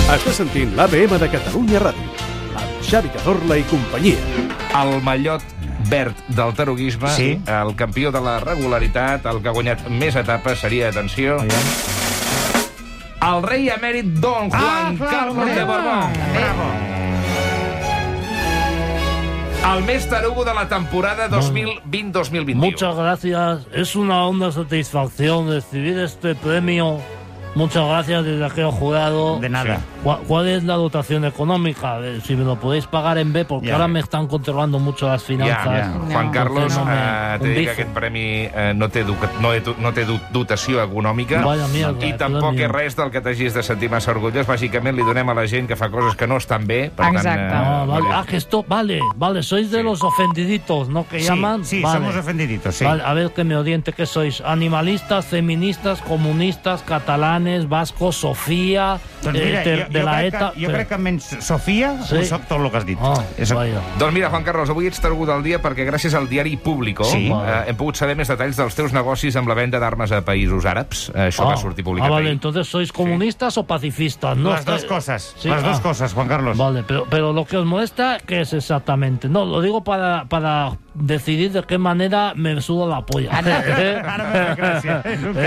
Estàs sentint l'ABM de Catalunya Ràdio, amb Xavi Cazorla i companyia. El mallot verd del taroguisme, sí. El campió de la regularitat, el que ha guanyat més etapes, seria, atenció, el rei emèrit Don Juan Carlos de Borbón. Bravo. El més tarugo de la temporada 2020-2021. Muchas gracias. Es una honda satisfacción recibir este premio. Muchas gracias desde aquel jurado. De nada. ¿Cuál es la dotación económica? Si me lo podéis pagar en B, porque ahora me están controlando mucho las finanzas. Juan Carlos, Entonces t'he dit que aquest premi no té dotació econòmica. Vaya mierda, I tampoc és res del que t'hagis de sentir massa orgullós. Bàsicament li donem a la gent que fa coses que no estan bé. Per Exacte. Tant, Vale. Que esto, vale, sois de los ofendiditos, ¿no? Que llaman. Sí, vale. somos ofendiditos, sí. Vale, a ver que me oriente, ¿qué sois? Animalistas, feministas, comunistas, catalanes, vascos, Sofía, Doncs mira, de la ETA... Jo crec que menys Sofia ho soc tot el que has dit. Vaya. Doncs mira, Juan Carlos, avui ets tarugo del dia perquè gràcies al diari Público hem pogut saber més detalls dels teus negocis amb la venda d'armes a països àrabs. Això va sortir publicat vale, ahí. entonces sois comunistas o pacifistas, ¿no? Las dos cosas, Sí, las dos cosas, Juan Carlos. Vale, pero lo que os molesta, ¿qué es exactamente? No, lo digo para decidir de qué manera me sudo la polla. Ara me fa gràcia.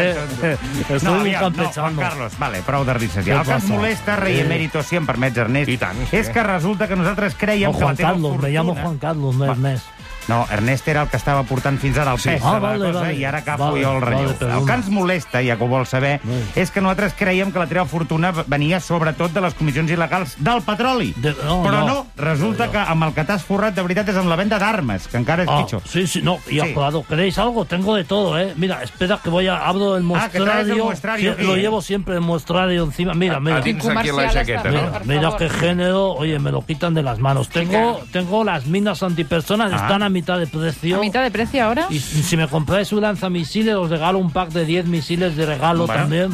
Estoy un campechano. Juan Carlos, vale, prou de risses. Què El que ens passa? molesta, rei emèrito, si em permets, Ernest, I tant, és que resulta que nosaltres creiem No, que la Juan teva Carlos, fortuna... me llamo Juan Carlos, no Ernest. No, Ernest era el que estava portant fins ara el pes de la cosa i ara agafo jo el relleu. El que ens molesta, ja que ho vols saber, és que nosaltres creiem que la teva fortuna venia sobretot de les comissions il·legals del petroli. Però no, resulta que amb el que t'has forrat de veritat és amb la venda d'armes, que encara és pitjor. Sí, no, y claro, ¿queréis algo? Tengo de todo, ¿eh? Mira, espera que abro el muestrario. que traes el muestrario aquí, Lo llevo siempre el muestrario encima. Mira. A dins aquí la jaqueta, no? Mira qué género, oye, me lo quitan de las manos. Tengo las minas antipersonas, están a mitad de precio. ¿A mitad de precio ahora? Y si me compráis un lanzamisiles, os regalo un pack de 10 misiles de regalo también.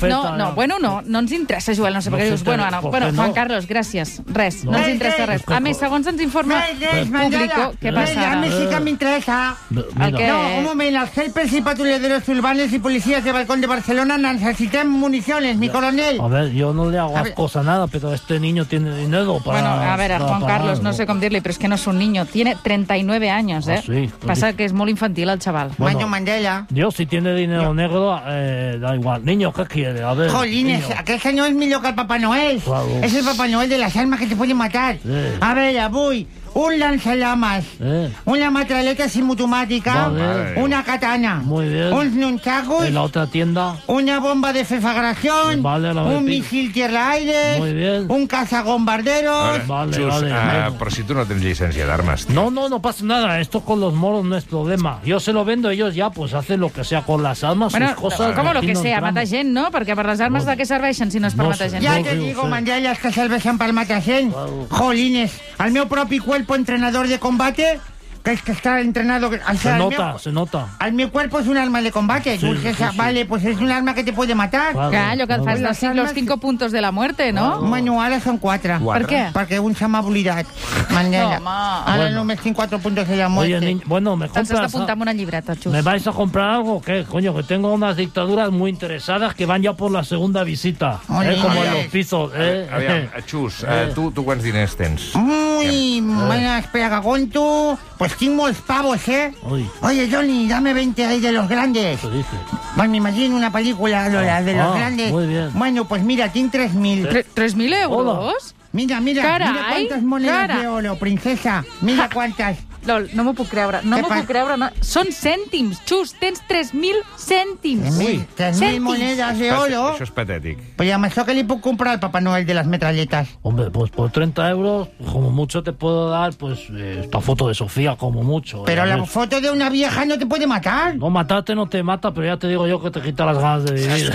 No ens interessa, Joel, no sé per què dius. Bueno, Juan Carlos, gràcies. Res, no ens interessa res. A més, segons ens informa Público, què passa? A mí sí que me interesa. El què? No, un moment, els helpers y patrulleros urbanos y policías de Balcón de Barcelona necesitan municiones, mi coronel. A ver, yo no le hago ascos a nada, pero este niño tiene dinero para... Bueno, a ver, Juan Carlos, no sé com dir-li, però és que no és un niño. Tiene 39 años, ¿eh? Sí. Pasa que es molt infantil el chaval. Bueno, Mandela. Yo, si tiene dinero negro, da igual. Niño, ¿qué quiere? A ver. Jolines, aquel señor es millor que el Papá Noel. Claro. Es el Papá Noel de las armas que te pueden matar. Sí. A ver, avui, un lanzallamas, una matraleta semiautomàtica, una katana, Muy bien. uns nunchakus, En la otra tienda. una bomba de deflagración, Vale, la un de misil tierra-aire, Muy bien. un cazabombarderos. Vale, Xus, vale. però si tu no tens llicència d'armes. No pasa nada. Esto con los moros no es problema. Yo se lo vendo, ellos ya pues hacen lo que sea con las armas, Bueno, sus cosas. com lo aquí que no sea, entramos. matar gent, no? Perquè per les armes de què serveixen si no és per No matar sé. gent? Ya No, te sí, digo, sí. Mandela, que serveixen per matar gent. Jolines, al meu propi cuerpo entrenador de combate, que es que está entrenado... O sea, Se nota. Al mi cuerpo es un arma de combate. Sí, Dulce, sí. Vale, pues es un arma que te puede matar. Claro. Clar, allò que et fas Les los armes- 5 puntos de la muerte, no? Bueno, ara són 4. Per què? Perquè un se m'ha oblidat. Mandela. No, home. Ara Bueno. només tinc 4 puntos de la Oye, muerte. niño, bueno, me Te'ls has compras... d'apuntar amb una llibreta, Xus. ¿Me vais a comprar algo? ¿Qué? Coño, que tengo unas dictaduras muy interesadas que van ya por la segunda visita. Oye, Como en oye. los pisos. Aviam, Xus, tu quants diners tens? Uy, bueno, espera, que conto. Pues tinc molts pavos, ¿eh? Uy, Oye, Johnny, dame 20 ahí de los grandes. ¿qué dice? Bueno, me imagino una película de los grandes. Muy bien. Bueno, pues mira, tinc 3.000. 3.000 euros? Mira, Carai, mira cuántas monedas cara. de oro, princesa. Mira cuántas. Lol, no m'ho puc creure, no Què m'ho puc creure. No. Són cèntims, Xus, tens 3.000 cèntims. 3.000 monedas de oro. Això és patètic. Pues amb això que li puc comprar al Papá Noel de las metralletas. Hombre, pues por 30 euros, como mucho te puedo dar, pues esta foto de Sofía, como mucho. Pero la ¿ves? foto de una vieja no te puede matar. No, matarte no te mata, pero ya te digo yo que te quita las ganas de vivir.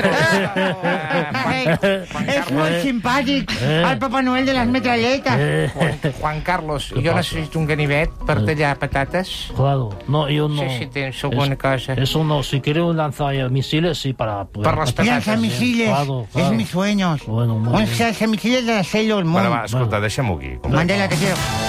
Es muy simpàtic, el Papá Noel de las metralletas. Juan Carlos, jo necessito un ganivet per tallar patates. Claro, no, yo no. No sé si tens alguna cosa. Eso no, si quieres un lanzamisiles, sí, para... Per les patates. Lanzamisiles, Claro. es mis sueños. Bueno, muy Un bien. lanzamisiles de la Sailor Moon. Bueno, va, escolta, deixem-ho aquí. Mandela, te quiero.